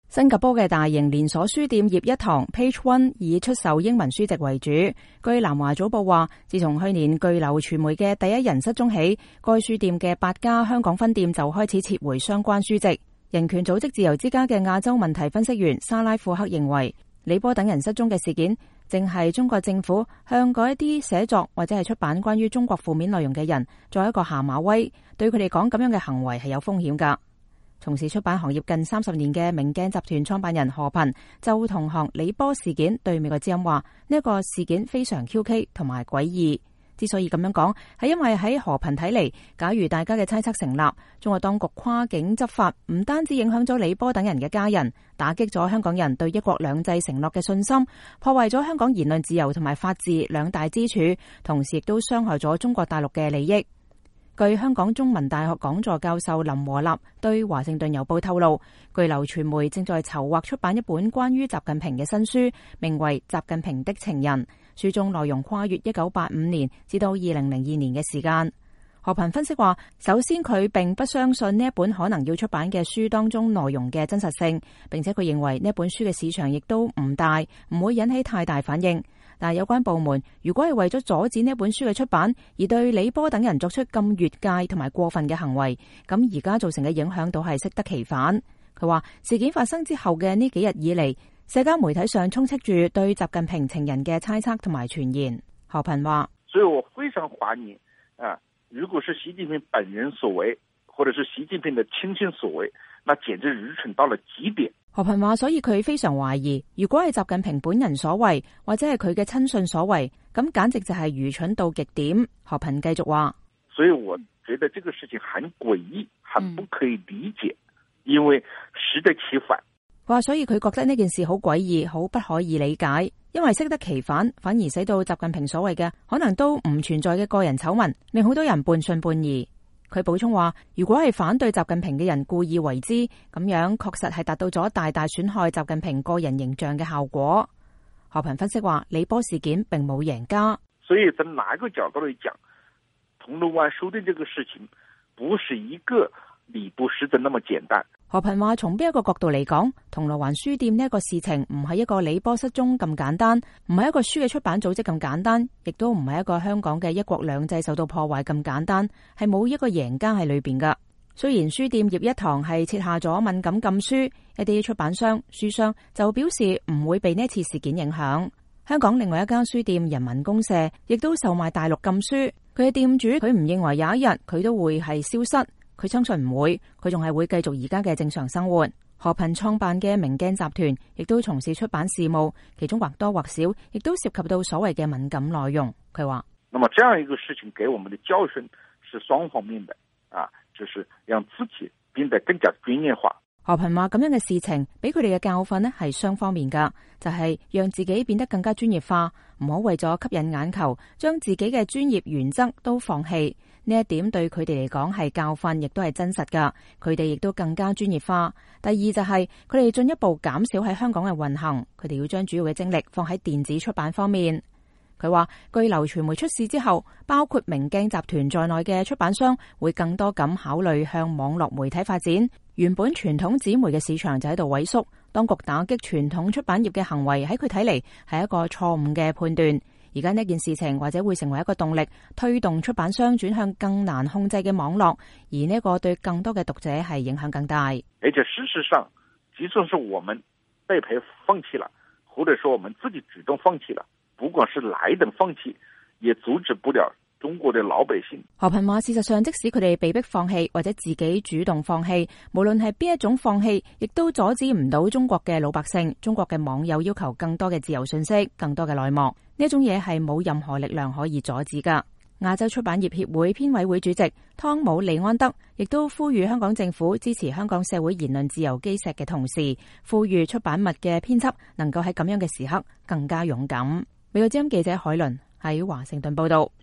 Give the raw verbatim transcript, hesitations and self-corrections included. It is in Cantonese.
新加坡嘅大型連鎖書店業一堂 Page One 以出售英文書籍為主。據南華早報話，自從去年巨流傳媒嘅第一人失蹤起，該書店嘅八家香港分店就開始撤回相關書籍。人權組織自由之家嘅亞洲問題分析員沙拉庫克認為，李波等人失蹤嘅事件，正係中國政府向嗰一啲寫作或者係出版關於中國負面內容嘅人作一個下馬威，對佢哋講咁樣嘅行為係有風險㗎。從事出版行業近三十年嘅明鏡集團創辦人何頻就同行李波事件對美國之音話，呢一個事件非常蹊蹺同埋詭異。之所以咁樣講，係因為喺何頻睇嚟，假如大家嘅猜測成立，中國當局跨境執法唔單止影響咗李波等人嘅家人，打擊咗香港人對一國兩制承諾嘅信心，破壞咗香港言論自由同埋法治兩大支柱，同時亦都傷害咗中國大陸嘅利益。據香港中文大學講座教授林和立對華盛頓郵報透露，巨流傳媒正在籌劃出版一本關於習近平嘅新書，名為《習近平的情人》。書中內容跨越一九八五年至到二零零二年嘅時間。何頻分析話，首先佢並不相信呢一本可能要出版嘅書當中內容嘅真實性，並且佢認為呢本書嘅市場亦都唔大，唔會引起太大反應。但係有關部門如果係為咗阻止呢本書嘅出版，而對李波等人作出咁越界同埋過分嘅行為，咁而家造成嘅影響都係適得其反。佢話事件發生之後嘅呢幾日以嚟，社交媒體上充斥住對習近平情人嘅猜測同埋傳言。何頻話： 所以我非常懷疑啊，如果是習近平本人所為，或者是習近平的親信所為，那簡直愚蠢到了極點。 何頻話，所以佢非常懷疑，如果係習近平本人所為，或者係佢嘅親信所為，咁簡直就係愚蠢到極點。何頻繼續話： 所以我覺得這個事情很詭異，很不可以理解，嗯、因為適得其反。 話所以佢覺得呢件事好詭異，好不可以理解，因為適得其反，反而使到習近平所謂嘅可能都唔存在嘅個人醜聞，令好多人半信半疑。佢補充話，如果係反對習近平嘅人故意為之，咁樣確實係達到咗大大損害習近平個人形象嘅效果。何頻分析話，李波事件並冇贏家， 所以從哪個角度嚟講，銅鑼灣書店這個事情不是一個李波失蹤那麼簡單。 何頻話，從邊一個角度嚟講，銅鑼灣書店呢一個事情唔係一個李波失蹤咁簡單，唔係一個書嘅出版組織咁簡單，亦都唔係一個香港嘅一國兩制受到破壞咁簡單，係冇一個贏家喺裏邊噶。雖然書店業一堂係設下咗敏感禁書，一啲出版商、書商就表示唔會被呢次事件影響。香港另外一間書店人民公社亦都售賣大陸禁書，佢嘅店主佢唔認為有一日佢都會係消失。佢相信唔會，佢仲係會繼續而家嘅正常生活。何頻創辦嘅明鏡集團亦都從事出版事務，其中或多或少亦都涉及到所謂嘅敏感內容。佢話： 那麼這樣一個事情給我們的教訓是雙方面的，啊，就是讓自己變得更加專業化。 何頻話咁樣嘅事情俾佢哋嘅教訓呢係雙方面噶，就係、是、讓自己變得更加專業化，唔好為咗吸引眼球，將自己嘅專業原則都放棄。呢一點對佢哋嚟講係教訓，亦都係真實噶。佢哋亦都更加專業化。第二就係佢哋進一步減少喺香港嘅運行，佢哋要將主要嘅精力放喺電子出版方面。佢話，巨流傳媒出事之後，包括明鏡集團在內嘅出版商會更多咁考慮向網絡媒體發展。原本傳統紙媒嘅市場就喺度萎縮，當局打擊傳統出版業嘅行為喺佢睇嚟係一個錯誤嘅判斷。而家呢件事情或者會成為一個動力，推動出版商轉向更難控制嘅網絡，而呢個對更多嘅讀者係影響更大。 而且事實上，就算是我們被迫放棄了，或者說我們自己主動放棄了，不管是哪一等放棄，也阻止不了中國的老百姓。 何頻話，事實上即使佢哋被迫放棄或者自己主動放棄，無論係邊一種放棄，亦都阻止唔到中國嘅老百姓、中國嘅網友要求更多嘅自由信息、更多嘅內幕。呢一種嘢係冇任何力量可以阻止噶。亞洲出版業協會編委會主席湯姆利安德亦都呼籲香港政府支持香港社會言論自由基石嘅同時，呼籲出版物嘅編輯能夠喺咁樣嘅時刻更加勇敢。美國之音記者海倫喺華盛頓報道。